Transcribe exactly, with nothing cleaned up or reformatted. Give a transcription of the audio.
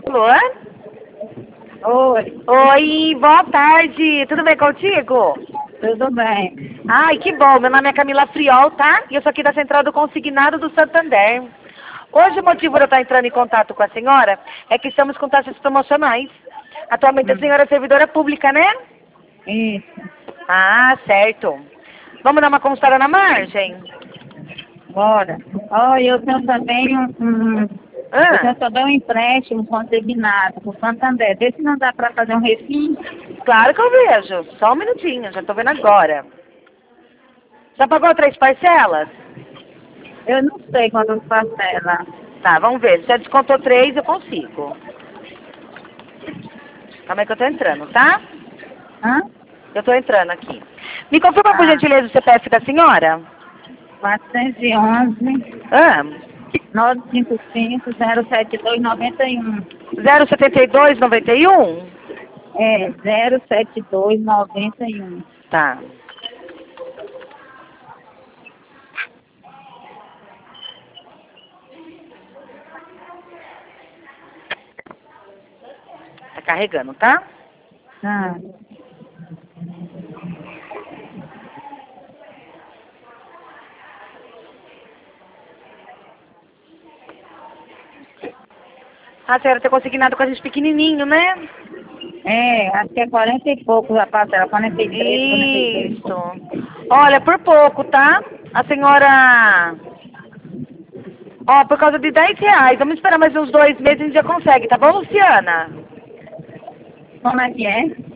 Luan? Oi, Oi, boa tarde. Tudo bem contigo? tudo bem? Ai, que bom. Meu nome é Camila Friol, tá? E eu sou aqui da Central do Consignado do Santander. Hoje o motivo de eu estar entrando em contato com a senhora é que estamos com taxas promocionais. Atualmente a Hum, senhora é servidora pública, né? Isso, Ah, certo. Vamos dar uma consultada na margem? bora. Olha, eu tenho também um, um- eu Ah, tenho também um empréstimo consignado com o Santander. Vê se não dá para fazer um refim. claro que eu vejo. Só um minutinho, já estou vendo agora. Já pagou três parcelas? Eu não sei quando parcela. Tá, vamos ver. Se já descontou três, eu consigo. Calma aí que eu tô entrando, tá? Hã? Eu tô entrando aqui. Me confirma, por Ah, gentileza, o C P F da senhora? quatrocentos e onze, Ah, novecentos e cinquenta e cinco, zero sete dois, noventa e um. zero setenta e dois noventa e um? É, zero sete dois, noventa e um. Tá. Tá carregando, tá? Ah, A senhora tem consignado com a gente pequenininho, né? é, acho que é quarenta e poucos a parcela, quarenta e três, quarenta e dois. Isso. Olha, por pouco, tá? A senhora... Ó, por causa de dez reais. Vamos esperar mais uns dois meses e a gente já consegue, tá bom, Luciana? Como é que é?